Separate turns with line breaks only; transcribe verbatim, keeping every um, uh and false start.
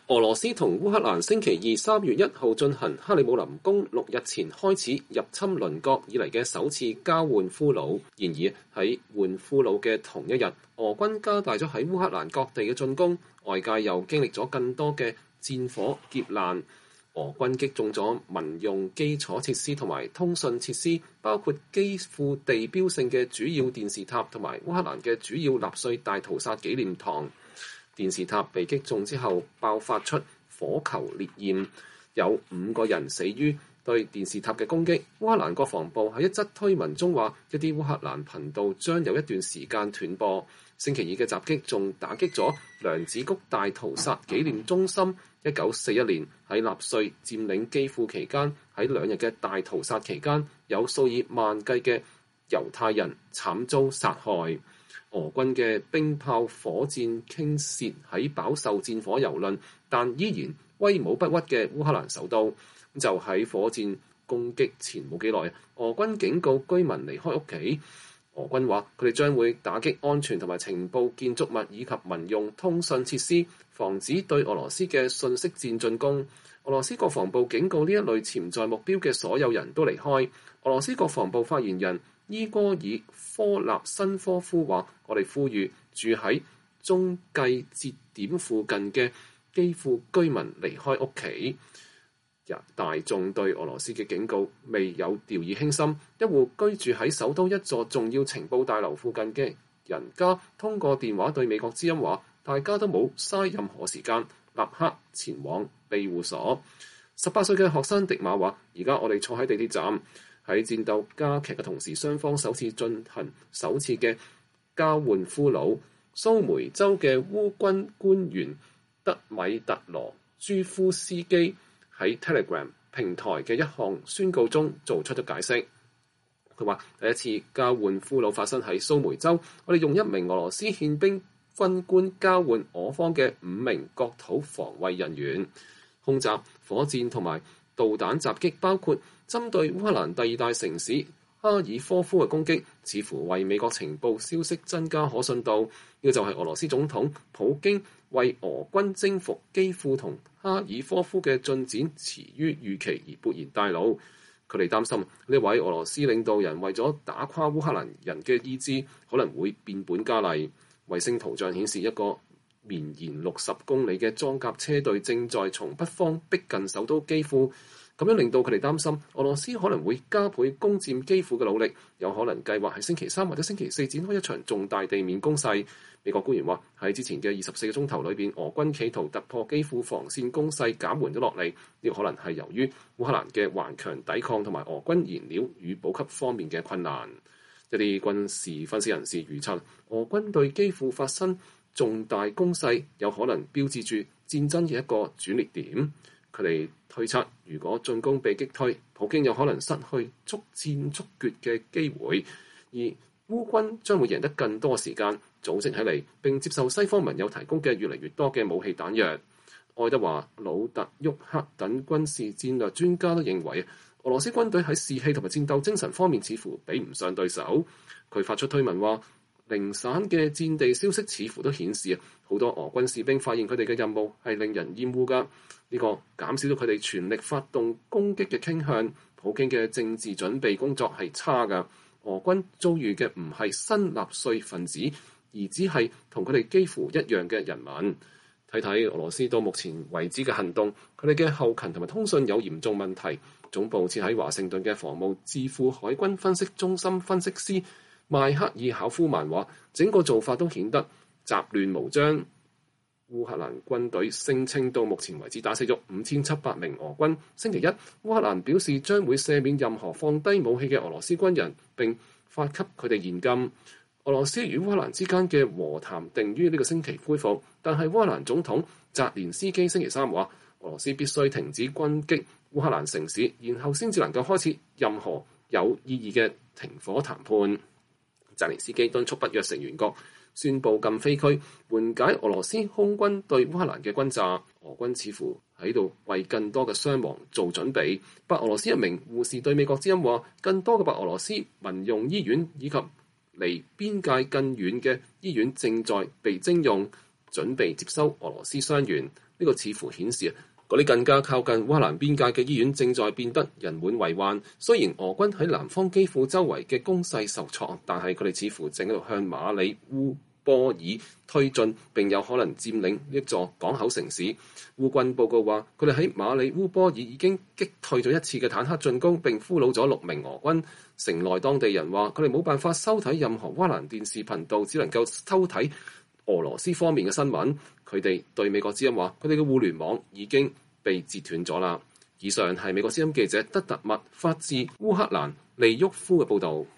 俄羅斯同烏克蘭星期二三月一號進行克里姆林宮六日前開始入侵鄰國以嚟嘅首次交換俘虜。然而喺換俘虜嘅同一日，俄軍加大咗喺烏克蘭各地嘅進攻，外界又經歷咗更多嘅戰火劫難。俄軍擊中咗民用基礎設施同埋通訊設施，包括基輔地標性嘅主要電視塔同埋烏克蘭嘅主要納粹大屠殺紀念堂。電視塔被擊中之後爆發出火球烈焰，有五個人死於對電視塔嘅攻擊。烏克蘭國防部喺一則推文中話，一啲烏克蘭頻道將有一段時間斷播。星期二嘅襲擊仲打擊咗梁子谷大屠殺紀念中心。一九四一年喺納粹佔領基輔期間，喺兩日嘅大屠殺期間，有數以萬計嘅猶太人慘遭殺害。俄軍嘅冰炮火箭傾瀉喺飽受戰火蹂躪但依然威武不屈嘅烏克蘭首都。就喺火箭攻擊前冇幾耐，俄軍警告居民離開屋企。俄軍話佢哋將會打擊安全同埋情報建築物以及民用通訊設施，防止對俄羅斯嘅信息戰進攻。俄羅斯國防部警告呢一類潛在目標嘅所有人都離開。俄羅斯國防部發言人伊戈爾科納申科夫話：我哋呼籲住喺中繼節點附近嘅基輔居民離開屋企。大眾對俄羅斯嘅警告未有掉以輕心。一戶居住喺首都一座重要情報大樓附近嘅人家通過電話對美國之音話：大家都冇嘥任何時間，立刻前往庇護所。十八歲嘅學生迪馬話：而家我哋坐喺地鐵站，喺戰鬥加劇嘅同時，雙方首次進行首次嘅交換俘虜。蘇梅州嘅烏軍官員德米特羅朱夫斯基喺 Telegram 平台嘅一項宣告中做出咗解釋。佢話：第一次交換俘虜發生喺蘇梅州，我哋用一名俄羅斯憲兵軍官交換我方嘅五名國土防衛人員。空襲、火箭同埋導彈襲擊，包括針對烏克蘭第二大城市哈爾科夫嘅攻擊，似乎為美國情報消息增加可信度。呢個就係俄羅斯總統普京為俄軍征服基輔同哈爾科夫嘅進展遲於預期而勃然大怒。佢哋擔心呢位俄羅斯領導人為咗打垮烏克蘭人嘅意志，可能會變本加厲。衛星圖像顯示一個綿延六十公里嘅裝甲車隊正在從北方逼近首都基輔，咁樣令到佢哋擔心俄羅斯可能會加倍攻佔基輔嘅努力，有可能計劃喺星期三或者星期四展開一場重大地面攻勢。美國官員話喺之前嘅二十四個鐘頭裏邊，俄軍企圖突破基輔防線攻勢減緩咗落嚟，呢個可能係由於烏克蘭嘅頑強抵抗同埋俄軍燃料與補給方面嘅困難。一啲軍事分析人士預測，俄軍對基輔發生重大攻勢有可能標誌住戰爭嘅一個轉捩點。佢哋推測，如果進攻被擊退，普京有可能失去速戰速決嘅機會，而烏軍將會贏得更多時間組織起嚟，並接受西方盟友提供嘅越嚟越多嘅武器彈藥。愛德華·魯特沃克等軍事戰略專家都認為，俄羅斯軍隊喺士氣同埋戰鬥精神方面似乎比唔上對手。佢發出推文話，零散嘅戰地消息似乎都顯示啊，好多俄軍士兵發現佢哋嘅任務係令人厭惡㗎。呢個減少咗佢哋全力發動攻擊嘅傾向。普京嘅政治準備工作係差㗎。俄軍遭遇嘅唔係新納粹分子，而只係同佢哋幾乎一樣嘅人民。睇睇俄羅斯到目前為止嘅行動，佢哋嘅後勤同埋通訊有嚴重問題。總部設喺華盛頓嘅防務智庫海軍分析中心分析師邁克爾考夫曼話，整個做法都顯得雜亂無章。烏克蘭軍隊聲稱到目前為止打死咗五千七百名俄軍。星期一，烏克蘭表示將會赦免任何放低武器嘅俄羅斯軍人，並發給佢哋現金。俄羅斯與烏克蘭之間嘅和談定於呢個星期恢復，但係烏克蘭總統澤連斯基星期三話，俄羅斯必須停止軍擊烏克蘭城市，然後先至能夠開始任何有意義嘅停火談判。澤連斯基敦促北約成員國宣布禁飛區，緩解俄羅斯空軍對烏克蘭嘅轟炸。俄軍似乎喺度為更多嘅傷亡做準備。白俄羅斯一名護士對美國之音話，更多嘅白俄羅斯民用醫院以及離邊界更遠嘅醫院正在被徵用。 準備接收俄羅斯傷員。呢個似乎顯示嗰啲更加靠近烏克蘭邊界嘅醫院正在變得人滿為患。雖然俄軍喺南方基輔周圍嘅攻勢受挫，但係佢哋似乎正喺度向馬里烏波爾推進，並有可能佔領一座港口城市。烏軍報告話，佢哋喺馬里烏波爾已經擊退咗一次嘅坦克進攻，並俘虜咗六名俄軍。城內當地人話，佢哋冇辦法收睇任何烏克蘭電視頻道，只能夠收睇俄羅斯方面嘅新聞。佢哋對美國之音話，佢哋嘅互聯網已經被截斷咗啦。以上係美國之音記者德特麥發自烏克蘭利沃夫嘅報導。